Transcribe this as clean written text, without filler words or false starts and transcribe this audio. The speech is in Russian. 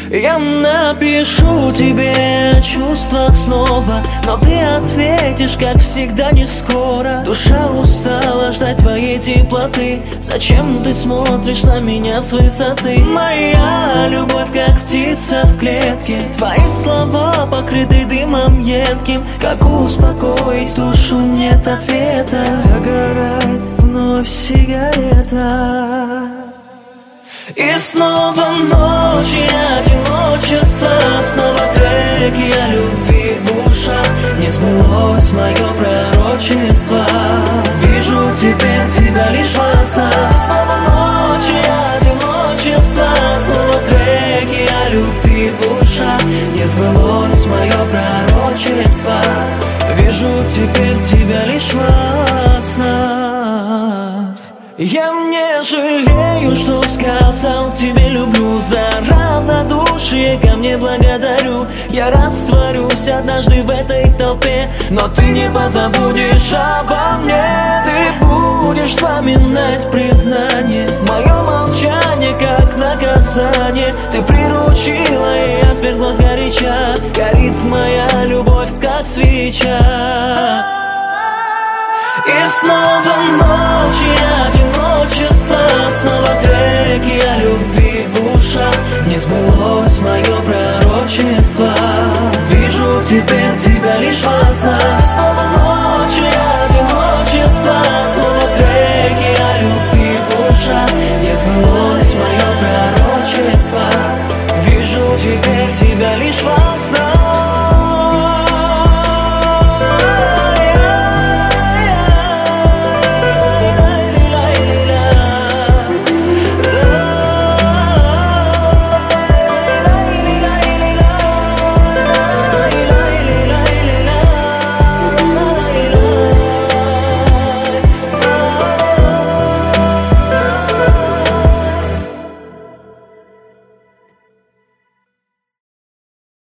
Я напишу тебе о чувствах снова, но ты ответишь, как всегда, не скоро. Душа устала ждать твоей теплоты. Зачем ты смотришь на меня с высоты? Моя любовь, как птица в клетке. Твои слова покрыты дымом едким. Как успокоить душу, нет ответа. Догорает вновь сигарета. И снова ночь и одиночество, снова треки о любви в ушах. Не сбылось мое пророчество. Вижу теперь тебя лишь во снах. Снова ночь и одиночество, снова треки о любви в ушах. Не сбылось мое пророчество. Вижу теперь тебя лишь во снах. Я не жалею, что сказал тебе люблю. За равнодушие ко мне благодарю. Я растворюсь однажды в этой толпе, но ты не позабудешь обо мне. Ты будешь вспоминать признание, мое молчание как наказание. Ты приручила и отверглась горяча. Горит моя любовь как свеча. И снова ночь и одиночество, снова треки о любви в ушах. Не сбылось мое пророчество. Вижу теперь тебя лишь во снах. Снова ночь и одиночество, снова треки о любви в ушах. Не сбылось мое пророчество. Вижу теперь тебя лишь во снах.